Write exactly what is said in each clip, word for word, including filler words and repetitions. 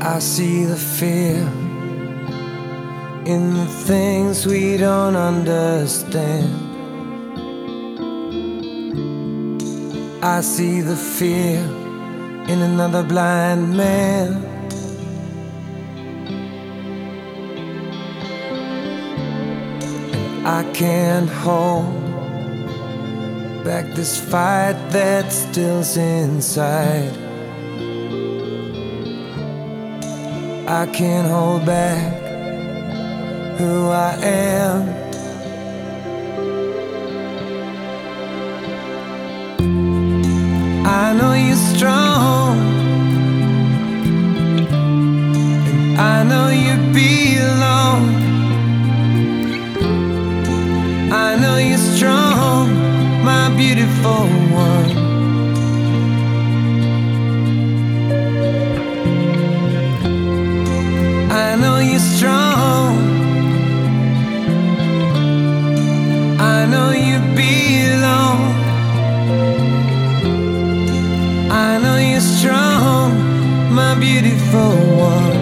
I see the fear in the things we don't understand. I see the fear in another blind man. And I can't hold back this fight that still's inside. I can't hold back who I am. I know you're strong, and I know you belong. I know you're strong, my beautiful one. I know you're strong, I know you belong. I know you're strong, my beautiful one.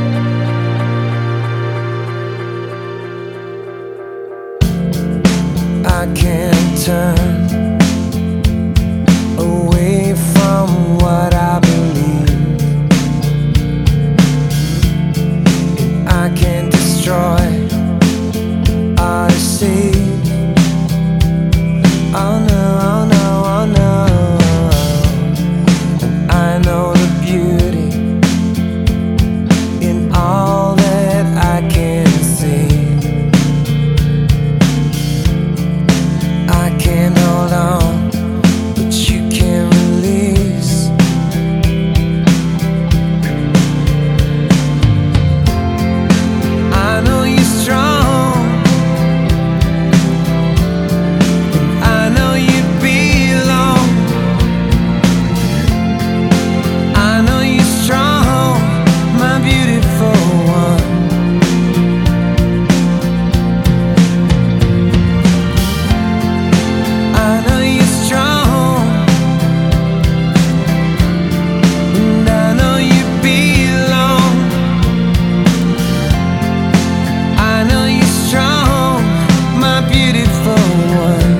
I can't turn away from what I believe. I can't destroy or deceive. Oh no, oh no, oh no. And I know the beauty in all that I can see. I can't hold on, but you can release. I know you're strong, and I know you belong. I know you're strong, my beautiful one. I know you're strong, and I know you belong. I know you're strong, my beautiful one.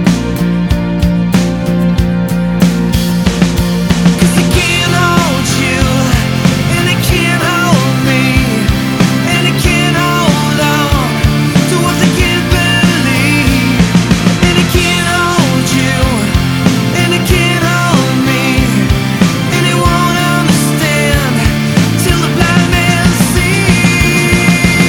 'Cause I can't hold you, and I can't hold me, and I can't hold on to what I can't believe. And I can't hold you, and I can't hold me, and they won't understand till the blind man sees.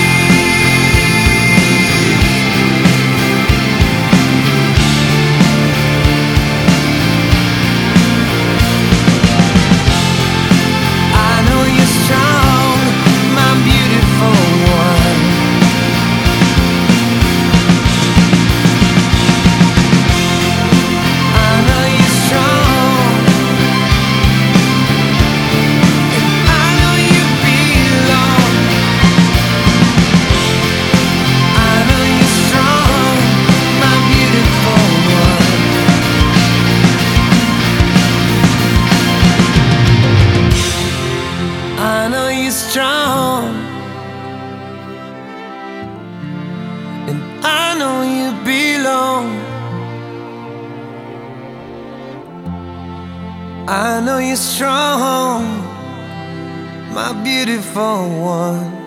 I know you're strong, my beautiful one. I know you're strong, and I know you belong. I know you're strong, my beautiful one. I know you're strong, and I know you belong. I know you're strong, my beautiful one.